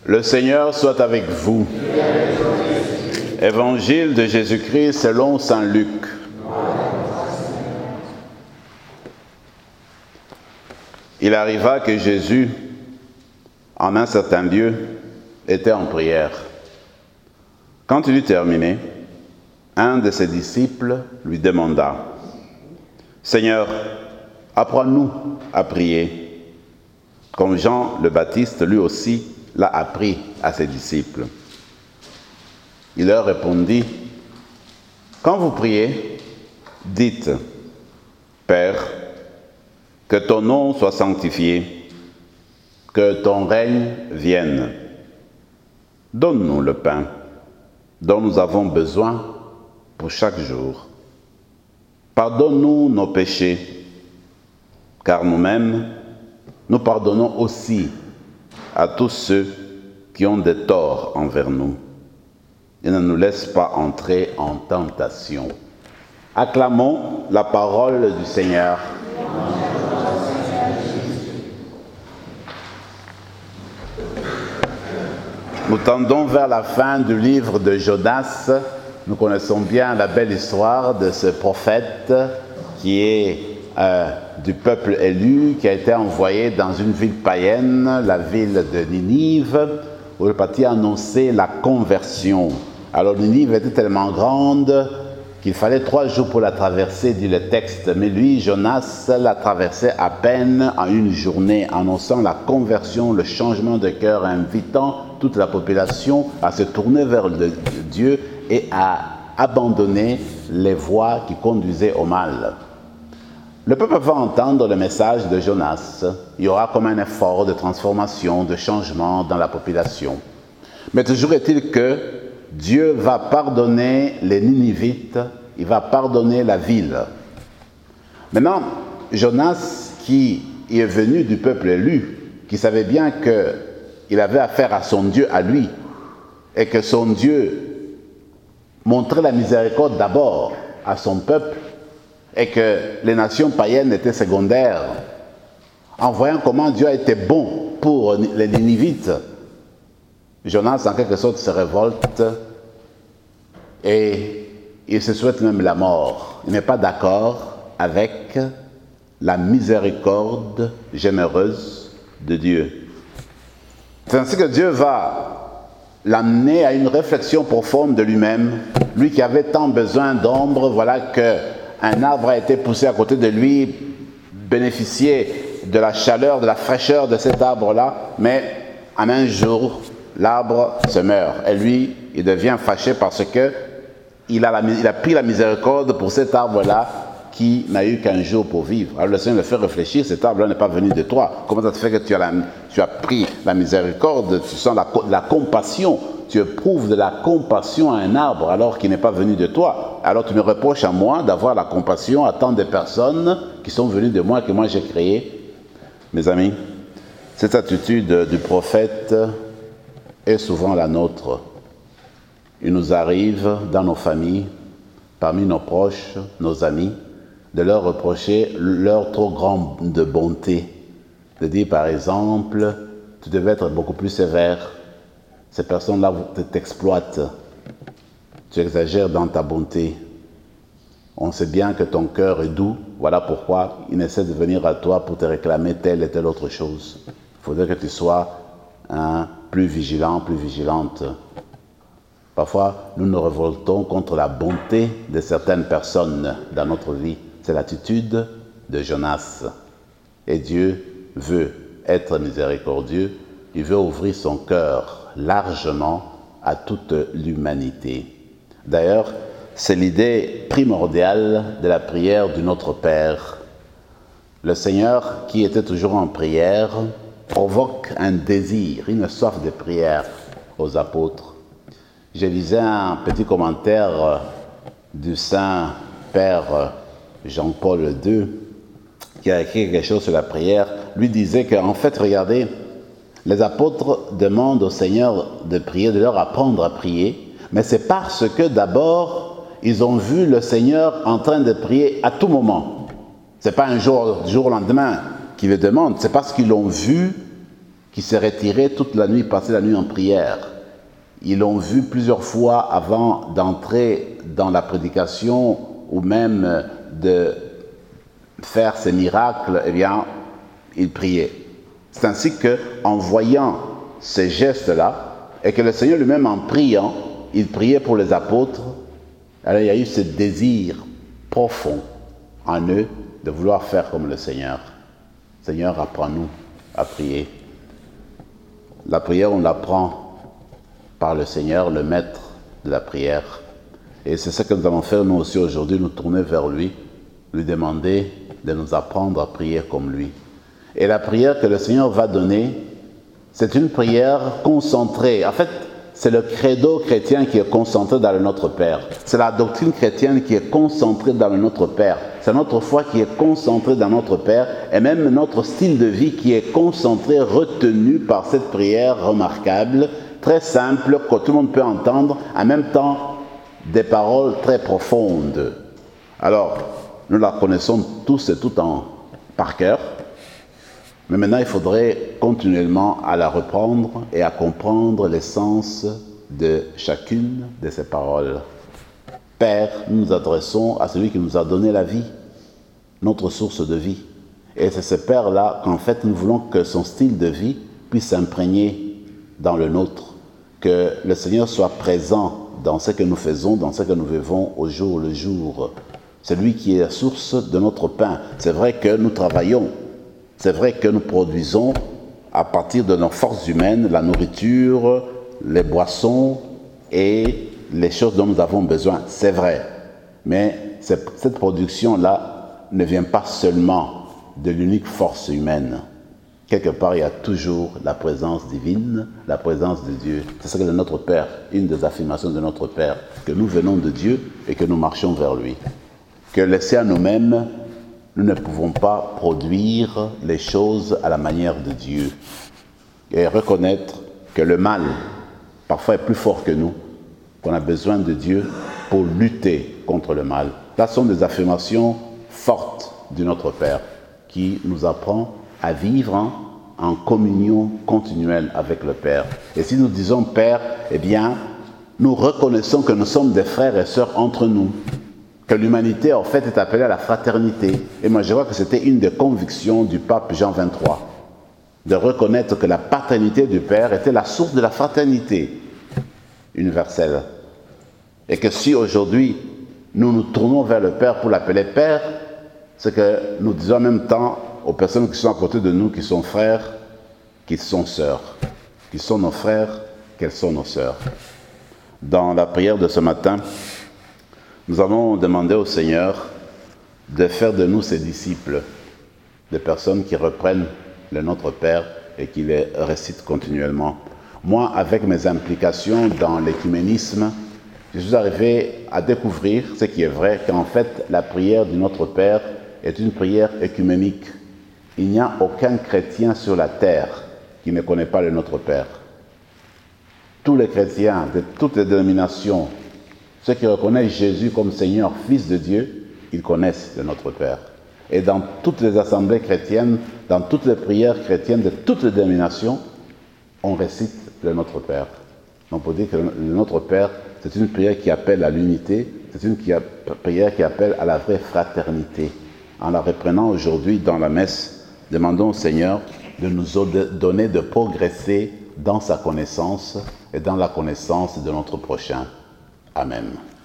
Le Seigneur soit avec vous. Évangile de Jésus-Christ selon saint Luc. Il arriva que Jésus, en un certain lieu, était en prière. Quand il eut terminé, un de ses disciples lui demanda : « Seigneur, apprends-nous à prier, comme Jean le Baptiste lui aussi l'a appris à ses disciples. » Il leur répondit : « Quand vous priez, dites : Père, que ton nom soit sanctifié, que ton règne vienne. Donne-nous le pain dont nous avons besoin pour chaque jour. Pardonne-nous nos péchés, car nous-mêmes, nous pardonnons aussi à tous ceux qui ont des torts envers nous. Et ne nous laisse pas entrer en tentation. » Acclamons la parole du Seigneur. Nous tendons vers la fin du livre de Jonas. Nous connaissons bien la belle histoire de ce prophète qui est du peuple élu, qui a été envoyé dans une ville païenne, la ville de Ninive, où il partit annoncer la conversion. Alors Ninive était tellement grande qu'il fallait 3 jours pour la traverser, dit le texte. Mais lui, Jonas, l'a traversé à peine en une journée, annonçant la conversion, le changement de cœur, invitant toute la population à se tourner vers Dieu et à abandonner les voies qui conduisaient au mal. Le peuple va entendre le message de Jonas. Il y aura comme un effort de transformation, de changement dans la population. Mais toujours est-il que Dieu va pardonner les Ninivites, il va pardonner la ville. Maintenant, Jonas, qui est venu du peuple élu, qui savait bien qu'il avait affaire à son Dieu, à lui, et que son Dieu montrait la miséricorde d'abord à son peuple, et que les nations païennes étaient secondaires, en voyant comment Dieu a été bon pour les Ninivites, Jonas, en quelque sorte, se révolte et il se souhaite même la mort. Il n'est pas d'accord avec la miséricorde généreuse de Dieu. C'est ainsi que Dieu va l'amener à une réflexion profonde de lui-même. Lui qui avait tant besoin d'ombre, voilà qu'un arbre a été poussé à côté de lui, bénéficier de la chaleur, de la fraîcheur de cet arbre-là, mais en un jour, l'arbre se meurt. Et lui, il devient fâché parce que il a pris la miséricorde pour cet arbre-là qui n'a eu qu'un jour pour vivre. Alors le Seigneur le fait réfléchir, cet arbre-là n'est pas venu de toi. Comment ça se fait que tu as pris la miséricorde, tu sens la compassion, tu éprouves de la compassion à un arbre alors qu'il n'est pas venu de toi. Alors tu me reproches à moi d'avoir la compassion à tant de personnes qui sont venues de moi, que moi j'ai créé. Mes amis, cette attitude du prophète est souvent la nôtre. Il nous arrive dans nos familles, parmi nos proches, nos amis, de leur reprocher leur trop grande bonté. De dire par exemple, tu devais être beaucoup plus sévère. Ces personnes-là t'exploitent. Tu exagères dans ta bonté. On sait bien que ton cœur est doux. Voilà pourquoi il essaie de venir à toi pour te réclamer telle et telle autre chose. Il faudrait que tu sois plus vigilant, plus vigilante. Parfois, nous nous révoltons contre la bonté de certaines personnes dans notre vie. C'est l'attitude de Jonas. Et Dieu veut être miséricordieux. Il veut ouvrir son cœur largement à toute l'humanité. D'ailleurs, c'est l'idée primordiale de la prière du Notre Père. Le Seigneur, qui était toujours en prière, provoque un désir, une soif de prière aux apôtres. Je lisais un petit commentaire du Saint-Père Jean-Paul II, qui a écrit quelque chose sur la prière. Lui disait qu'en fait, regardez, les apôtres demandent au Seigneur de prier, de leur apprendre à prier, mais c'est parce que d'abord, ils ont vu le Seigneur en train de prier à tout moment. Ce n'est pas un jour, du jour au lendemain qu'ils le demandent, c'est parce qu'ils l'ont vu qui se retiraient toute la nuit, passaient la nuit en prière. Ils l'ont vu plusieurs fois avant d'entrer dans la prédication ou même de faire ces miracles, eh bien, ils priaient. C'est ainsi qu'en voyant ces gestes-là, et que le Seigneur lui-même en priant, il priait pour les apôtres, alors il y a eu ce désir profond en eux de vouloir faire comme le Seigneur. Seigneur, apprends-nous à prier. La prière, on l'apprend par le Seigneur, le maître de la prière. Et c'est ce que nous allons faire nous aussi aujourd'hui, nous tourner vers lui, lui demander de nous apprendre à prier comme lui. Et la prière que le Seigneur va donner, c'est une prière concentrée. En fait, c'est le credo chrétien qui est concentré dans le Notre Père. C'est la doctrine chrétienne qui est concentrée dans le Notre Père. C'est notre foi qui est concentrée dans notre Père et même notre style de vie qui est concentré, retenu par cette prière remarquable, très simple, que tout le monde peut entendre, en même temps des paroles très profondes. Alors, nous la connaissons tous et toutes par cœur, mais maintenant il faudrait continuellement à la reprendre et à comprendre l'essence de chacune de ces paroles. Père, nous nous adressons à celui qui nous a donné la vie, notre source de vie. Et c'est ce Père-là qu'en fait nous voulons que son style de vie puisse s'imprégner dans le nôtre, que le Seigneur soit présent dans ce que nous faisons, dans ce que nous vivons au jour le jour. C'est lui qui est la source de notre pain. C'est vrai que nous travaillons, c'est vrai que nous produisons à partir de nos forces humaines la nourriture, les boissons et les choses dont nous avons besoin. C'est vrai. Mais cette production-là ne vient pas seulement de l'unique force humaine. Quelque part, il y a toujours la présence divine, la présence de Dieu. C'est ce que de notre Père, une des affirmations de notre Père, que nous venons de Dieu et que nous marchons vers lui. Que laissés à nous-mêmes, nous ne pouvons pas produire les choses à la manière de Dieu. Et reconnaître que le mal, parfois, est plus fort que nous, qu'on a besoin de Dieu pour lutter contre le mal. Là sont des affirmations fortes de notre Père qui nous apprend à vivre en communion continuelle avec le Père. Et si nous disons Père, eh bien, nous reconnaissons que nous sommes des frères et sœurs entre nous, que l'humanité, en fait, est appelée à la fraternité. Et moi, je vois que c'était une des convictions du pape Jean XXIII, de reconnaître que la paternité du Père était la source de la fraternité universelle. Et que si aujourd'hui, nous nous tournons vers le Père pour l'appeler Père, c'est que nous disons en même temps aux personnes qui sont à côté de nous, qui sont frères, qui sont sœurs, qui sont nos frères, qu'elles sont nos sœurs. Dans la prière de ce matin, nous allons demander au Seigneur de faire de nous ses disciples, des personnes qui reprennent le Notre Père et qui les récitent continuellement. Moi, avec mes implications dans l'écuménisme, je suis arrivé à découvrir ce qui est vrai, qu'en fait, la prière du Notre Père est une prière écuménique. Il n'y a aucun chrétien sur la terre qui ne connaît pas le Notre Père. Tous les chrétiens de toutes les dénominations, ceux qui reconnaissent Jésus comme Seigneur, Fils de Dieu, ils connaissent le Notre Père. Et dans toutes les assemblées chrétiennes, dans toutes les prières chrétiennes de toutes les dénominations, on récite le Notre Père. On peut dire que le Notre Père, c'est une prière qui appelle à l'unité, c'est une prière qui appelle à la vraie fraternité. En la reprenant aujourd'hui dans la messe, demandons au Seigneur de nous donner de progresser dans sa connaissance et dans la connaissance de notre prochain. Amen.